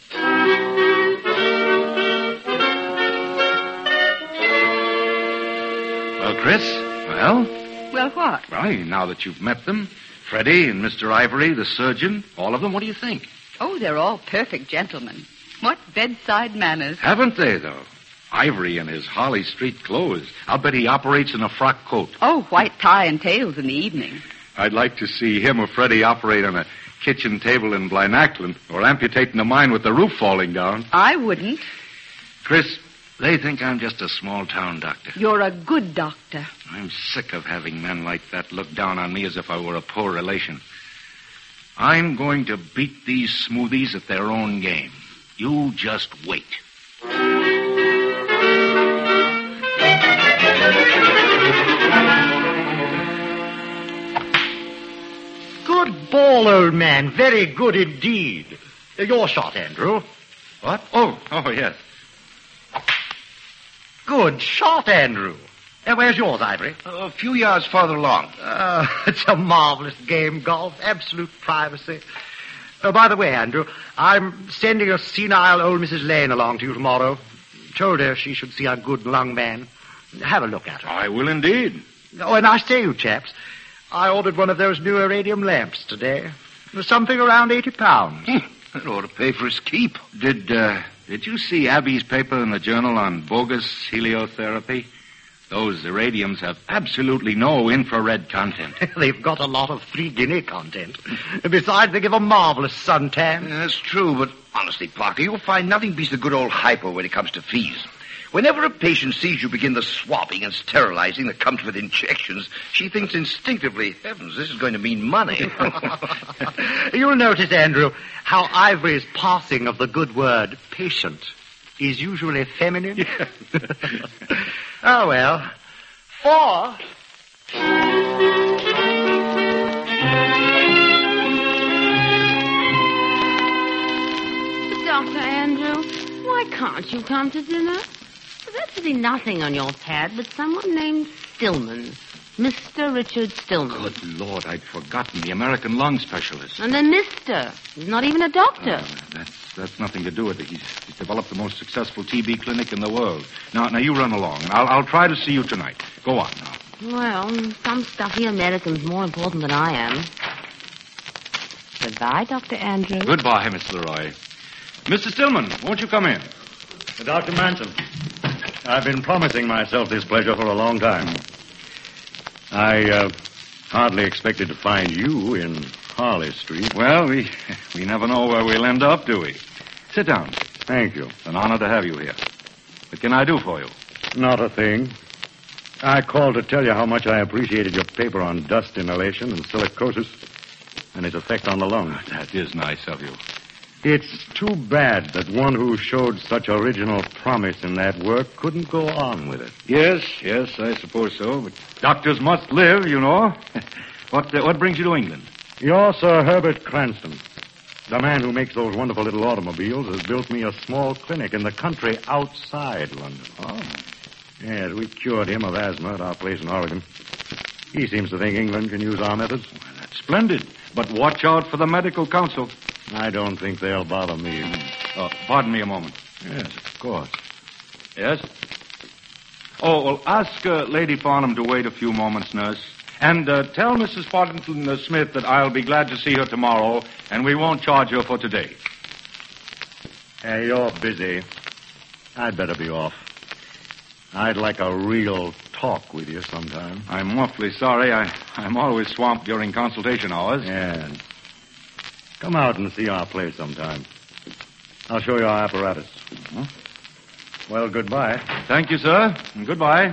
Well, Chris, well? Well, what? Well, now that you've met them, Freddie and Mister Ivory, the surgeon, all of them, what do you think? Oh, they're all perfect gentlemen. What bedside manners. Haven't they, though? Ivory in his Harley Street clothes. I'll bet he operates in a frock coat. Oh, white tie and tails in the evening. I'd like to see him or Freddie operate on a kitchen table in Blinaclin or amputating a mine with the roof falling down. I wouldn't. Chris, They think I'm just a small-town doctor. You're a good doctor. I'm sick of having men like that look down on me as if I were a poor relation. I'm going to beat these smoothies at their own game. You just wait. Good ball, old man. Very good indeed. Your shot, Andrew. What? Oh, oh, yes. Good shot, Andrew. Uh, where's yours, Ivory? Uh, a few yards farther along. Uh, it's a marvelous game, golf. Absolute privacy. Oh, by the way, Andrew, I'm sending a senile old Missus Lane along to you tomorrow. Told her she should see a good lung man. Have a look at her. I will indeed. Oh, and I say, you chaps, I ordered one of those new iridium lamps today. Something around eighty pounds. That ought to pay for his keep. Did, uh, did you see Abby's paper in the journal on bogus heliotherapy? Those irradiums have absolutely no infrared content. They've got a lot of free guinea content. Besides, they give a marvelous suntan. Yeah, that's true, but honestly, Parker, you'll find nothing beats the good old hypo when it comes to fees. Whenever a patient sees you begin the swabbing and sterilizing that comes with injections, she thinks instinctively, heavens, this is going to mean money. You'll notice, Andrew, how Ivory's passing of the good word patient is usually feminine. Yeah. Oh, well. Four. Doctor Andrew, why can't you come to dinner? There's absolutely nothing on your pad but someone named Stillman. Mister Richard Stillman. Good Lord, I'd forgotten the American lung specialist. And then Mister He's not even a doctor. Uh, that's that's nothing to do with it. He's, he's developed the most successful T B clinic in the world. Now, now you run along, and I'll, I'll try to see you tonight. Go on now. Well, some stuffy American's more important than I am. Goodbye, Doctor Andrew. Goodbye, Miss Leroy. Mister Stillman, won't you come in? Doctor Manson, I've been promising myself this pleasure for a long time. I uh, hardly expected to find you in Harley Street. Well, we we never know where we'll end up, do we? Sit down. Thank you. It's an honor to have you here. What can I do for you? Not a thing. I called to tell you how much I appreciated your paper on dust inhalation and silicosis and its effect on the lungs. That is nice of you. It's too bad that one who showed such original promise in that work couldn't go on with it. Yes, yes, I suppose so. But doctors must live, you know. What uh, what brings you to England? You're Sir Herbert Cranston. The man who makes those wonderful little automobiles has built me a small clinic in the country outside London. Oh. Yes, we cured him of asthma at our place in Oregon. He seems to think England can use our methods. Well, that's splendid. But watch out for the medical council. I don't think they'll bother me. Uh, pardon me a moment. Yes, of course. Yes? Oh, well, ask uh, Lady Farnham to wait a few moments, nurse. And uh, tell Missus Partington uh, Smith that I'll be glad to see her tomorrow, and we won't charge her for today. Hey, you're busy. I'd better be off. I'd like a real talk with you sometime. I'm awfully sorry. I, I'm always swamped during consultation hours. Yeah. Come out and see our place sometime. I'll show you our apparatus. Uh-huh. Well, goodbye. Thank you, sir. And goodbye.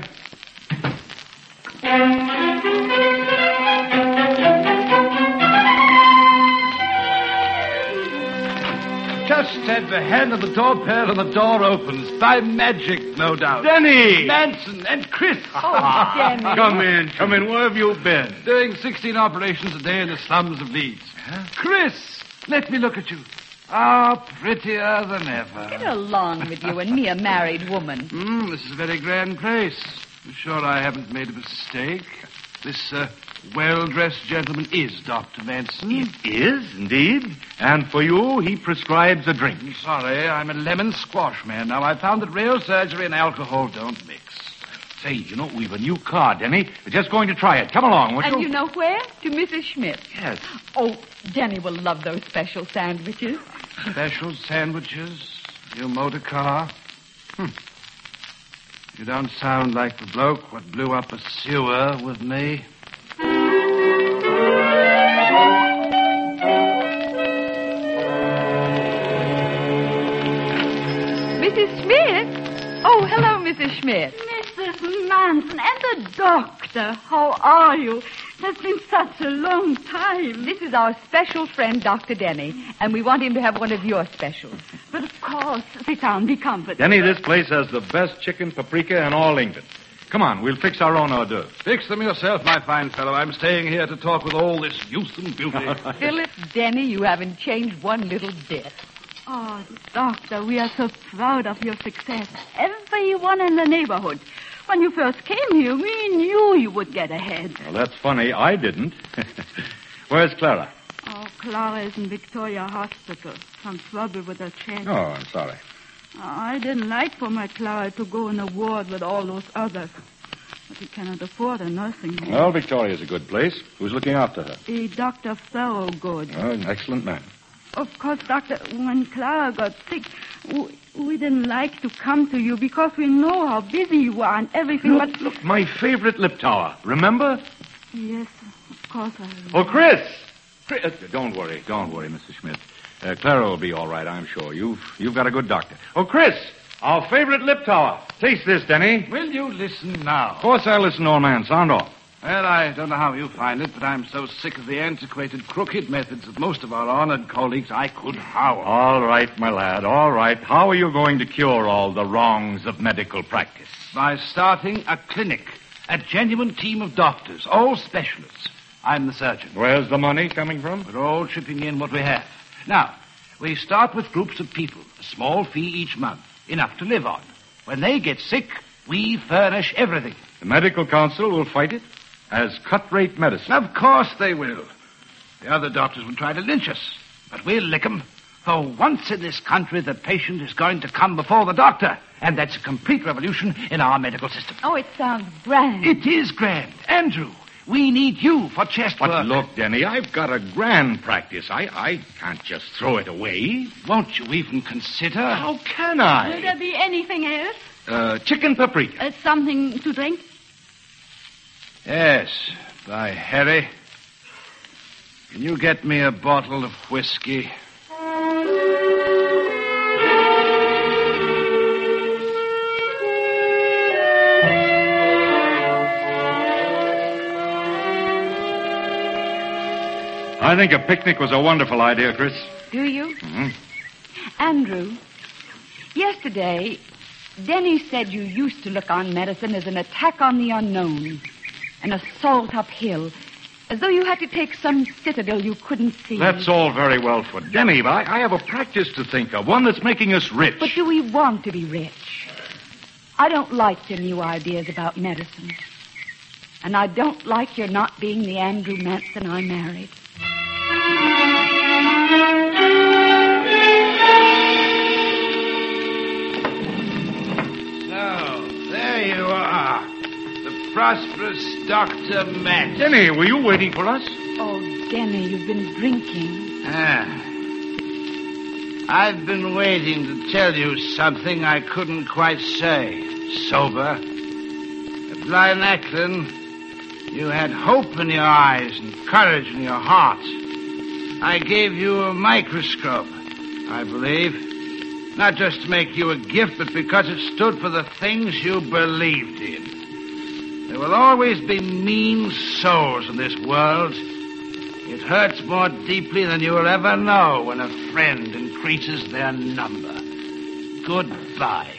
Just had the hand on the door pair and the door opens. By magic, no doubt. Denny! Manson and Chris. Oh, Denny. Come in, come in. Where have you been? Doing sixteen operations a day in the slums of Leeds. Huh? Chris, let me look at you. Ah, prettier than ever. Get along with you and me, a married woman. Hmm, this is a very grand place. I'm sure I haven't made a mistake. This uh, well-dressed gentleman is Doctor Manson. It is, indeed. And for you, he prescribes a drink. I'm sorry, I'm a lemon squash man. Now, I've found that real surgery and alcohol don't mix. Say, you know, we've a new car, Denny. We're just going to try it. Come along, won't you? And you know where? To Missus Schmidt. Yes. Oh, Denny will love those special sandwiches. Special sandwiches? Your motor car? Hmm. You don't sound like the bloke what blew up a sewer with me. Missus Smith? Oh, Oh, hello, Missus Schmidt. Missus Manson and the doctor. How are you? It's been such a long time. This is our special friend, Doctor Denny, and we want him to have one of your specials. But of course, sit down, be comfortable. Denny, this place has the best chicken paprika in all England. Come on, we'll fix our own hors d'oeuvres. Fix them yourself, my fine fellow. I'm staying here to talk with all this youth and beauty. Philip Denny, you haven't changed one little bit. Oh, Doctor, we are so proud of your success. Everyone in the neighborhood. When you first came here, we knew you would get ahead. Well, that's funny. I didn't. Where's Clara? Oh, Clara is in Victoria Hospital. Some trouble with her chest. Oh, I'm sorry. I didn't like for my Clara to go in a ward with all those others. But we cannot afford a nursing home. Well, Victoria's a good place. Who's looking after her? A Doctor Thorogood. Oh, an excellent man. Of course, Doctor, when Clara got sick, we, we didn't like to come to you because we know how busy you are and everything. Look, but look, my favorite lip tower. Remember? Yes, of course I remember. Oh, Chris! Chris uh, don't worry. Don't worry, Missus Schmidt. Uh, Clara will be all right, I'm sure. You've, you've got a good doctor. Oh, Chris! Our favorite lip tower. Taste this, Denny. Will you listen now? Of course I'll listen, old man. Sound off. Well, I don't know how you find it, but I'm so sick of the antiquated, crooked methods of most of our honored colleagues, I could howl. All right, my lad, all right. How are you going to cure all the wrongs of medical practice? By starting a clinic. A genuine team of doctors, all specialists. I'm the surgeon. Where's the money coming from? We're all chipping in what we have. Now, we start with groups of people, a small fee each month, enough to live on. When they get sick, we furnish everything. The medical council will fight it as cut-rate medicine. Of course they will. The other doctors will try to lynch us, but we'll lick 'em. For once in this country, the patient is going to come before the doctor, and that's a complete revolution in our medical system. Oh, it sounds grand. It is grand. Andrew, we need you for chest But work. look, Denny, I've got a grand practice. I, I can't just throw it away. Won't you even consider? How can Will I? there be anything else? Uh, chicken paprika. Uh, something to drink? Yes, by Harry. Can you get me a bottle of whiskey? I think a picnic was a wonderful idea, Chris. Do you? Mm-hmm. Andrew, yesterday, Denny said you used to look on medicine as an attack on the unknown, an assault uphill, as though you had to take some citadel you couldn't see. That's all very well for Denny, but I, I have a practice to think of, one that's making us rich. But do we want to be rich? I don't like your new ideas about medicine. And I don't like your not being the Andrew Manson I married. So, there you are. The prosperous Doctor Manson. Denny, were you waiting for us? Oh, Denny, you've been drinking. Ah. I've been waiting to tell you something I couldn't quite say. Sober. At Blind you had hope in your eyes and courage in your heart. I gave you a microscope, I believe. Not just to make you a gift, but because it stood for the things you believed in. There will always be mean souls in this world. It hurts more deeply than you will ever know when a friend increases their number. Goodbye.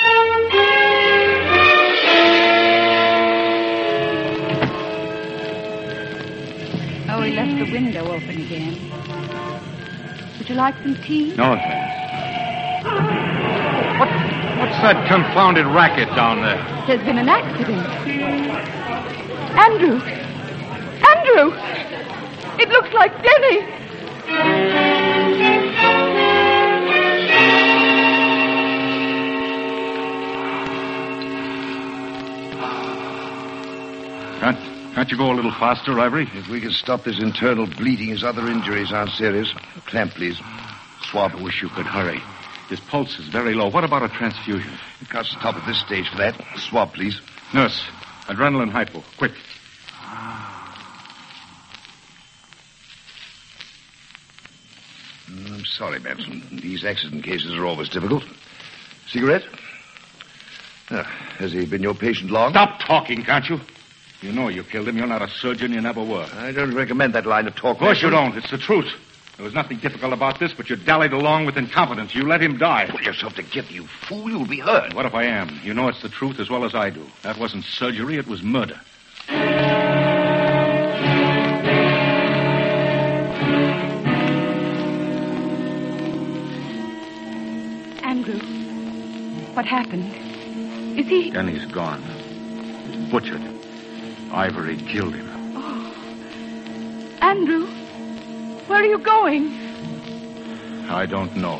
Oh, he left the window open again. Would you like some tea? No, thanks. What, what's that confounded racket down there? There's been an accident. Andrew! Andrew! It looks like Denny! Can't, can't you go a little faster, Ivory? If we can stop this internal bleeding, his other injuries aren't serious. Clamp, please. Swab. I wish you could hurry. His pulse is very low. What about a transfusion? You can't stop at this stage for that. Swab, please. Nurse, adrenaline hypo. Quick. I'm sorry, Manson. These accident cases are always difficult. Cigarette? Uh, has he been your patient long? Stop talking, can't you? You know you killed him. You're not a surgeon. You never were. I don't recommend that line of talk. Of course you don't. It's the truth. There was nothing difficult about this, but you dallied along with incompetence. You let him die. Pull yourself together, you fool. You'll be hurt. What if I am? You know it's the truth as well as I do. That wasn't surgery. It was murder. Andrew, what happened? Is he... Denny's gone. Butchered. Ivory killed him. Oh. Andrew, where are you going? I don't know.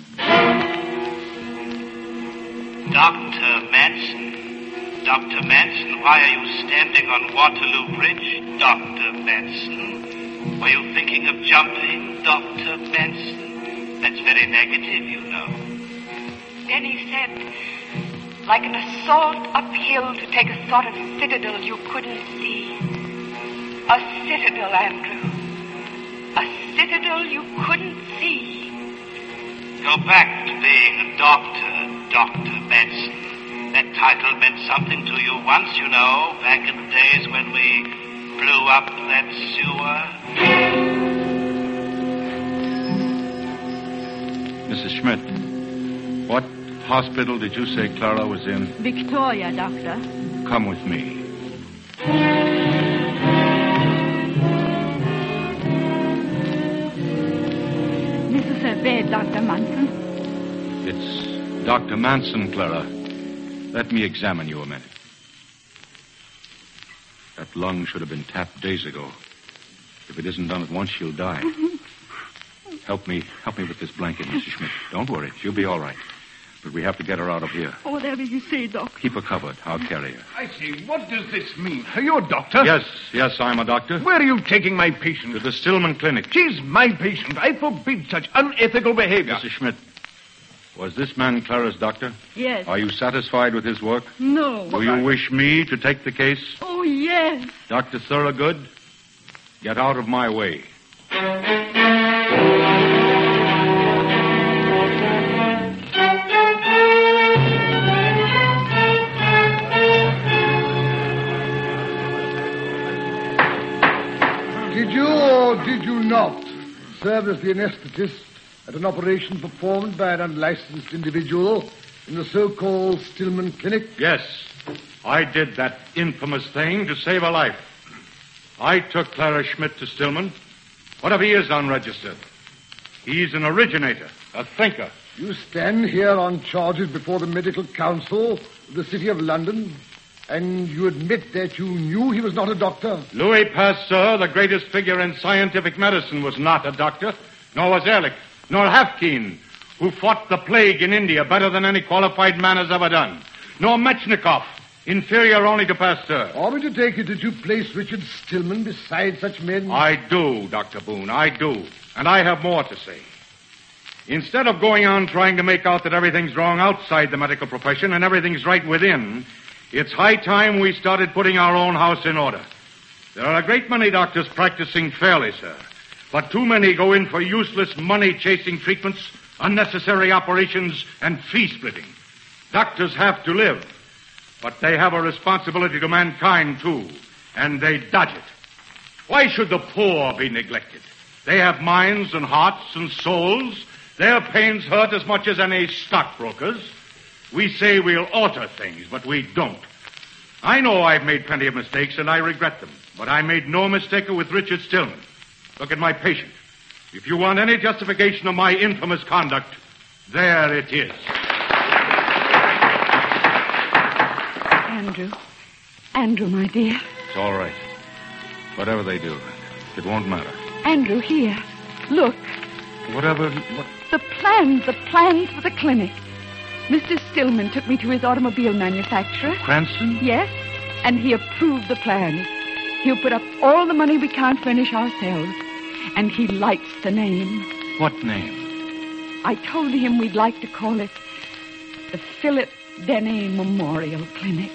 Doctor Manson. Doctor Manson, why are you standing on Waterloo Bridge? Doctor Manson. Were you thinking of jumping, Doctor Manson? That's very negative, you know. Then he said, like an assault uphill to take a sort of citadel you couldn't see. A citadel, Andrew. A citadel you couldn't see. Go back to being a doctor, Doctor Manson. That title meant something to you once, you know, back in the days when we blew up that sewer. Missus Schmidt, what hospital did you say Clara was in? Victoria, Doctor. Come with me. This is her bed, Doctor Manson. It's Doctor Manson, Clara. Let me examine you a minute. That lung should have been tapped days ago. If it isn't done at once, she'll die. Help me, help me with this blanket, Missus Schmidt. Don't worry, she'll be all right. But we have to get her out of here. Whatever you say, Doc. Keep her covered. I'll carry her. I see. What does this mean? Are you a doctor? Yes, yes, I'm a doctor. Where are you taking my patient? To the Stillman Clinic. She's my patient. I forbid such unethical behavior. Missus Schmidt, was this man Clara's doctor? Yes. Are you satisfied with his work? No. Do you wish me to take the case? Oh, yes. Doctor Thorogood, get out of my way. Did you or did you not serve as the anesthetist at an operation performed by an unlicensed individual in the so-called Stillman Clinic? Yes, I did that infamous thing to save a life. I took Clara Schmidt to Stillman. What if he is unregistered? He's an originator, a thinker. You stand here on charges before the Medical Council of the City of London, and you admit that you knew he was not a doctor? Louis Pasteur, the greatest figure in scientific medicine, was not a doctor, nor was Ehrlich, nor Haffkine, who fought the plague in India better than any qualified man has ever done, nor Metchnikoff, inferior only to Pasteur. Are we to take it that you place Richard Stillman beside such men? I do, Doctor Boone, I do. And I have more to say. Instead of going on trying to make out that everything's wrong outside the medical profession and everything's right within, it's high time we started putting our own house in order. There are a great many doctors practicing fairly, sir. But too many go in for useless money-chasing treatments, unnecessary operations, and fee-splitting. Doctors have to live. But they have a responsibility to mankind, too. And they dodge it. Why should the poor be neglected? They have minds and hearts and souls. Their pains hurt as much as any stockbrokers. We say we'll alter things, but we don't. I know I've made plenty of mistakes, and I regret them. But I made no mistake with Richard Stillman. Look at my patient. If you want any justification of my infamous conduct, there it is. Andrew. Andrew, my dear. It's all right. Whatever they do, it won't matter. Andrew, here. Look. Whatever... What... The plans, the plans for the clinic. Mister Stillman took me to his automobile manufacturer. Cranston? Yes, and he approved the plans. He'll put up all the money we can't furnish ourselves. And he likes the name. What name? I told him we'd like to call it the Philip Denny Memorial Clinic.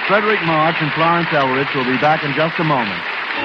Frederick March and Florence Elrich will be back in just a moment.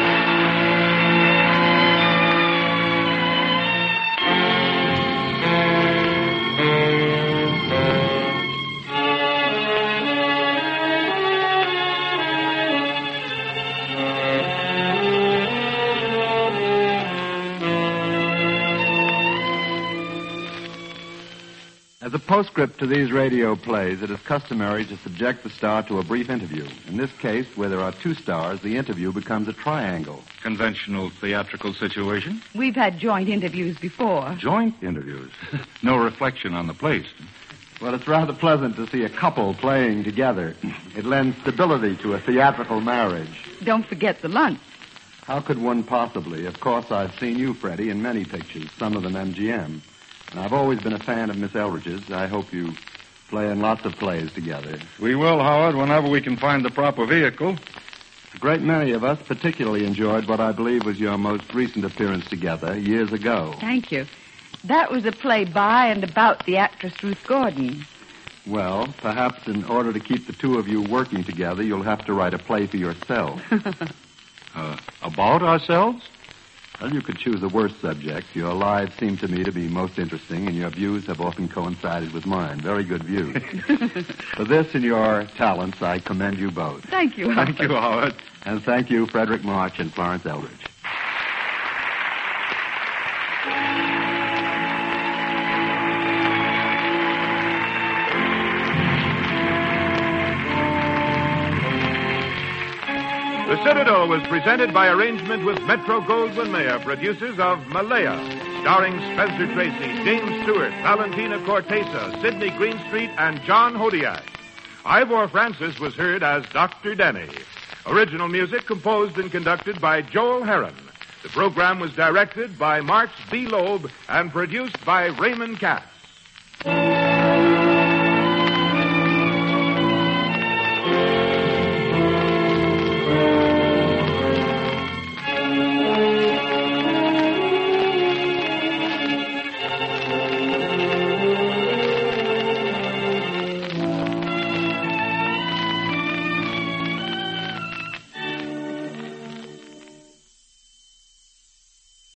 As a postscript to these radio plays, it is customary to subject the star to a brief interview. In this case, where there are two stars, the interview becomes a triangle. Conventional theatrical situation? We've had joint interviews before. Joint interviews? No reflection on the place. Well, it's rather pleasant to see a couple playing together. It lends stability to a theatrical marriage. Don't forget the lunch. How could one possibly? Of course, I've seen you, Freddie, in many pictures, some of them M G M. And I've always been a fan of Miss Elridge's. I hope you play in lots of plays together. We will, Howard, whenever we can find the proper vehicle. A great many of us particularly enjoyed what I believe was your most recent appearance together years ago. Thank you. That was a play by and about the actress Ruth Gordon. Well, perhaps in order to keep the two of you working together, you'll have to write a play for yourself. uh, about ourselves? Well, you could choose a worse subject. Your lives seem to me to be most interesting, and your views have often coincided with mine. Very good views. For this and your talents, I commend you both. Thank you, Howard. Thank you, Howard. And thank you, Frederick March and Florence Eldridge. The Citadel was presented by arrangement with Metro-Goldwyn-Mayer, producers of Malaya, starring Spencer Tracy, James Stewart, Valentina Cortesa, Sidney Greenstreet, and John Hodiak. Ivor Francis was heard as Doctor Denny. Original music composed and conducted by Joel Herron. The program was directed by March B. Loeb and produced by Raymond Katz.